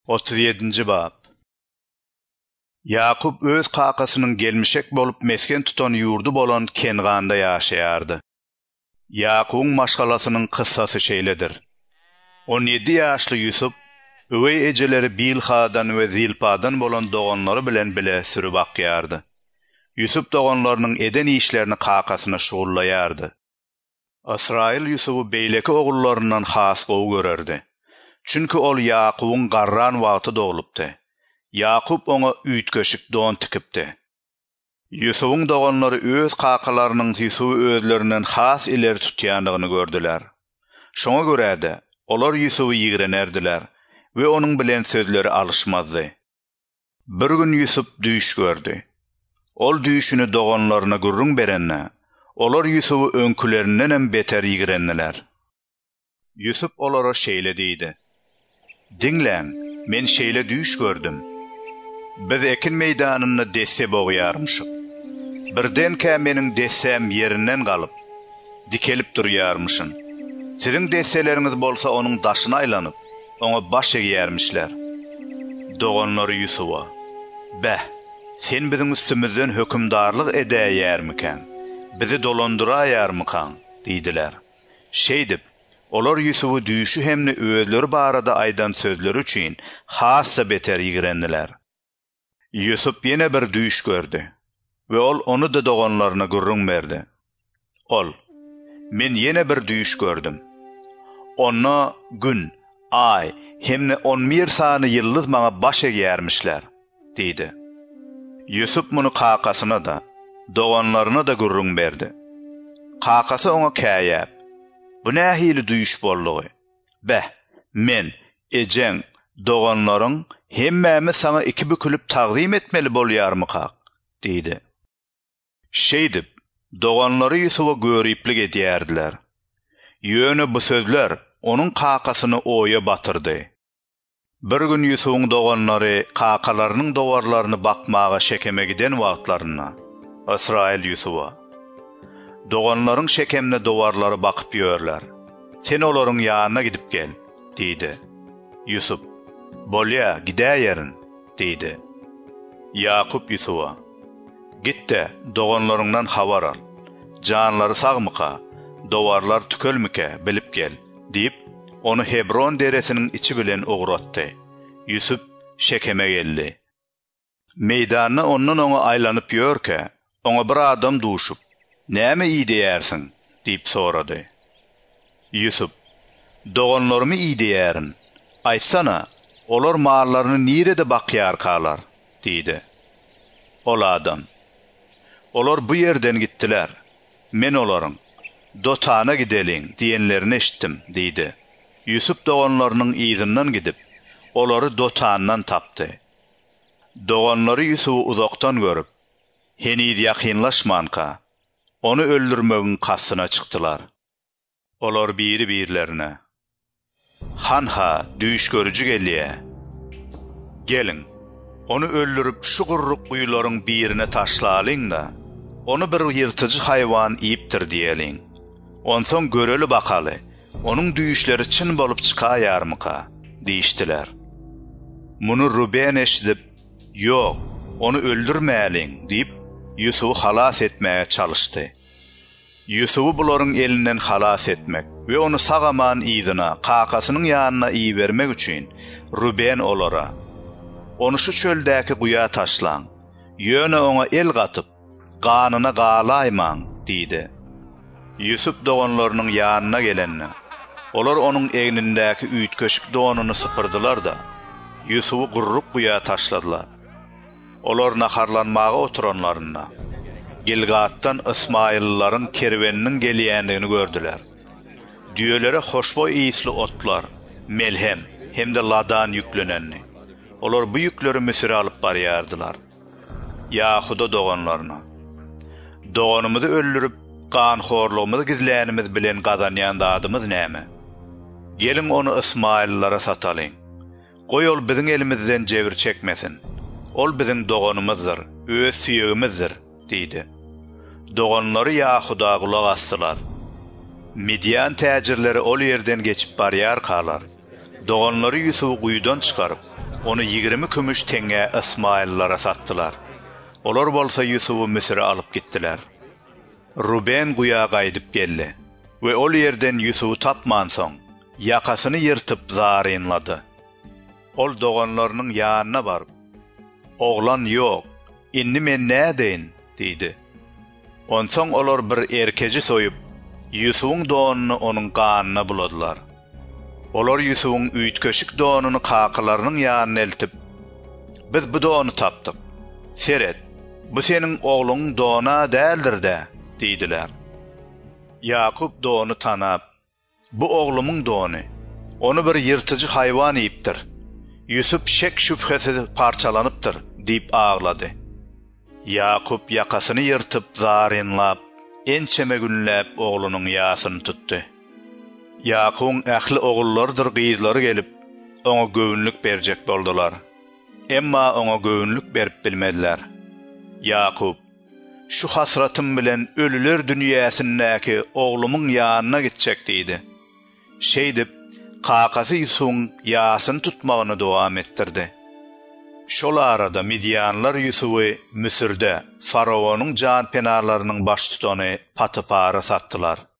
37. bab. Yakup öz kakasının gelmişek bolup mesken tutan yurdu bolan Kenganda yaşayardı. Yakup'un maşgalasının kıssası şeyledir. 17 yaşlı Yusuf, övey eceleri Bilha'dan ve Zilpa'dan bolan doğanları bilen bile sürü bakyardı. Yusuf doğanlarının eden işlerini kakasına şuğullayardı. İsrail Yusuf'u beyleki oğullarından has gow görerdi. Çünkü ol Yakup'un garran wagty doğulupdy. Yakup ona üýtgeşik don tikipdi. Yusuf'un doğanları öz kakalarynyň Yusuf'u özlerinden has ileri tutýandygyny gördüler. Şoňa görä-de olar Yusuf'u ýigrenerdiler we onuň bilen sözleri alışmazdy. Bir gün Yusuf düýüş gördü. Ol düýüşini doğanlaryna gürrüň berenne, olar Yusuf'u önkülerinden hem beter ýigrendiler. Yusuf olara şeýle diýdi: "Dinleň, men şeýle düýüş gördüm. Biz ekin meýdanyny desse boýarmyşyk. Birdenkä meniň dessem ýerinden galyp, dikelip durýarmyşyn. Siziň desseleriňiz bolsa onuň daşyna aýlanyp, oňa baş egýärmişler." Doğanlary Yusuf'a: "Bäh, sen biziň üstümizden hökümdarlyk edäýärmiken, bizi dolandyrýarmykan?" diýdiler. Şeýdip, olar Yusuf'u düýüşü hemne özleri barada aýdan sözleri üçin hassa beter ýigrendiler. Yusuf ýene bir düýüş gördü we ol onu da doğanlaryna gürrüň berdi. Ol: "Men ýene bir düýüş gördüm. Ona gün, ay, hemne 11 sany ýyldız maňa baş egýärmişler" diýdi. Yusuf muny kakasyna da, doğanlaryna da gürrüň berdi. Kakasy oňa käýäp: "Bu nähili düýüş boldugy? Bäh, men, ejeň, doğanlaryň hemmämi sana iki bükülüp taqdim etmeli bolýarmyka?" diýdi. Şeýdip, doğanlary Yusuf'a görüplik edýärdiler. Ýöne bu sözler onuň kakasyny oýa batyrdy. Bir gün Yusuf'un doğanlary kakalarynyň dowarlaryny bakmaga şekeme giden wagtlaryna İsrail Yusuf'a: "Doğanlaryň şekemne dowarlary bakyp ýörler. Sen olaryň ýanyna gidip gel" diýdi. Yusuf: "Bolýa, gidäýerin" diýdi. Yakup Yusuf'a: "Gitde, doğanlaryňdan habar al. Janlary sagmyka, dowarlar tükelmike bilip gel" diýip onu Hebron deresiniň içi bilen ogratdy. Yusuf şekeme geldi. Meýdanyna ondan oňa aýlanyp ýörke, oňa bir adam duşup: "Näme iýdiýärsiň?" diýip sorady. Yusuf: "Doğanlarymy iýdiýärin. Aýtsana, olar mallaryny nirede bakýar kalar?" diýdi. Ol adam: "Olar bu ýerden gitdiler. Men olaryň Dotana gideliň diýenlerini eşitdim" diýdi. Yusuf doğanlarynyň ýyzynyň gidip, olary Dotandan tapdy. Doğanlary Yusuf'u uzaktan görüp, henüz ýakynlaşmanka, onu öldürmegiň kasyna çykdylar. Olar biri-birlerine: "Hanha, düýüş görüjü gelýär. Gelin, onu öldürüp şu gurruk guýlaryň birine taşlalyň da, onu bir ýyrtyjy haýwan iýipdir diýeliň. Onsoň göreli bakaly, onuň düýüşleri çyn bolup çykaýarmyka?" diýişdiler. Muny Ruben eşidip: "Ýok, onu öldürmäliň" diýip Yusuf'u halas etmäge çalyşdy. Yusuf'u bularyň elinden halas etmek we onu sagaman ýyzyna, kakasynyň ýanyna iýbermek üçin Ruben olara: "Onu şu çöldäki guýa taşlaň, ýöne oňa el gatyp, ganyna galaýmaň" diýdi. Yusuf doğanlarynyň ýanyna gelenne, olar onuň egnindäki üýtgeşik donyny sypyrdylar da, Yusuf'u gurruk guýa taşladylar. Olar naharlanmaga oturanlaryna, Gilgatdan İsmaillilaryň kerweniniň gelýändigini gördüler. Düýelere hoşboý ýysly otlar, melhem hemde ladan ýüklenenni. Olar bu ýükleri Misir'e alyp barýardylar. Yahuda doğanlaryna: "Doğanymyzy öldürüp, ganhorlygymyzy gizlänimiz bilen gazanýan dadymyz näme? Gelin onu İsmaillilara satalyň. Goý ol biziň elimizden jebir çekmesin. Ol biziň doğanymyzdyr, öz süýegimizdir" diýdi. Doğanlary Yahuda gulak asdylar. Midyan täjirleri ol ýerden geçip barýar kalar. Doğanlary Yusuf'u guýdan çykaryp, onu 20 kümüş tenge İsmaillara sattılar. Olar bolsa Yusufu Misir'e alıp gittiler. Ruben guya gaýdyp geldi ve ol yerden Yusufu tapman soň yakasını yırtıp zarynlady. Ol doganlarynyň ýanyna baryp, "Oglan ýok, indi men nädeýin?" diýdi. Onsoň olar bir erkeji soýup, Yusufuň donuny onuň ganyna buladylar. Olar Yusufuň üýtkeşik donuny kakalarynyň ýanyna eltip, "Biz bu donu tapdyk. Seret, bu seniň ogluň dona däldir-de," diýdiler. Yakup donu tanap, "Bu oglumyň donu. Onu bir ýyrtyjy haýwan ýipdir. Yusuf şek şüphesiz parçalanypdyr," diýip ağlady. Yakup yakasyny ýyrtyp zarynlap, ençeme günläp oglunyň ýasyny tutdy. Yakup'un ähli ogullardyr gyzlary gelip, oňa göwnlük berjek boldular. Emma oňa göwnlük berip bilmediler. Yakup, "Şu hasratym bilen ölüler dünýäsindäki oglumyň ýanyna gitjek" diýdi. Şeýdip, kakasy Yusuf'un ýasyny tutmagyny dowam etdirdi. Şol arada Midyanlar Yusuf'u Misirde Faraonyň jan penarlarynyň baş tutany Patifara satdylar.